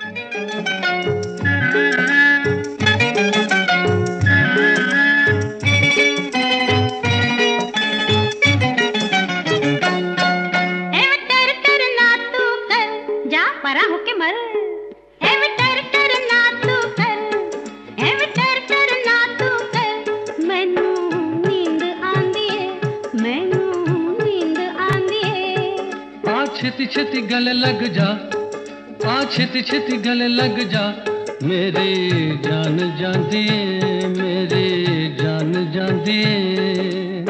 परा होके मर छेती छेती गले लग जा, आ छेती छेती गले लग जा, मेरे जान जांदी है, मेरे जान जांदी है।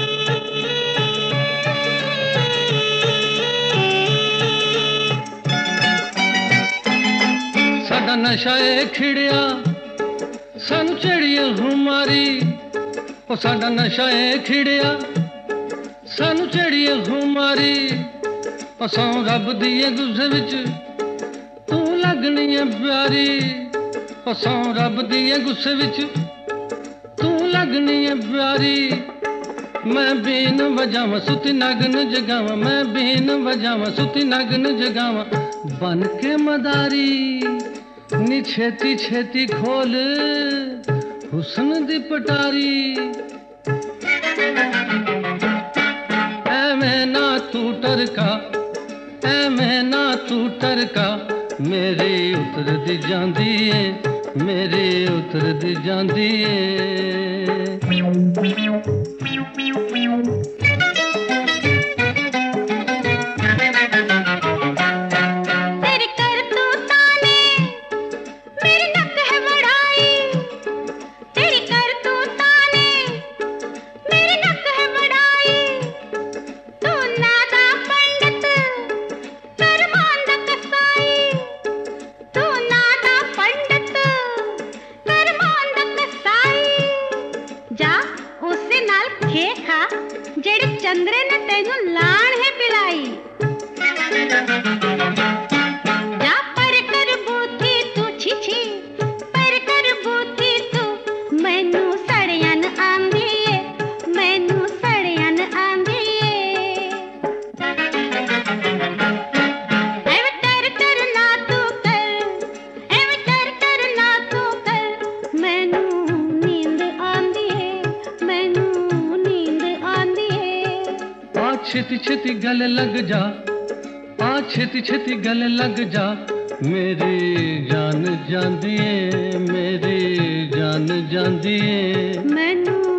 साडा नशा है खिड़िया, सानू चढ़िया हुमारी, ओ साडा नशा है खिड़िया, सानू चढ़िया हुमारी। असों रब दिए गुस्से विच तू लगनी है प्यारी, असों रब दिए गुस्से विच तू लगनी है प्यारी। मैं बीन बजावा सुती नगन जगावा, मैं बीन बजावा सुती नगन जगावा, बन के मदारी नी छेती छेती खोल हुस्न दी पटारी। ऐवें ना तू टरका, मैं ना तू टरका, मेरे उतर दी जांदी है, मेरे उतर दी जांदी है। जेड़े चंद्रे ने तेनू लाण है पिलाई, जा पर कर बूथी तू छिछी, पर कर बूथी तू, मैनू सड़ियन आंदी है, मैनू सड़ियन आंदी है। एवे कर ना तू कर, एवे कर ना तू कर, मैनू नींद आंदी है, मैनू छेती छेती गले लग जा, आ छेती छेती गले लग जा, मेरी जान जांदी है, मेरी जान जांदी है।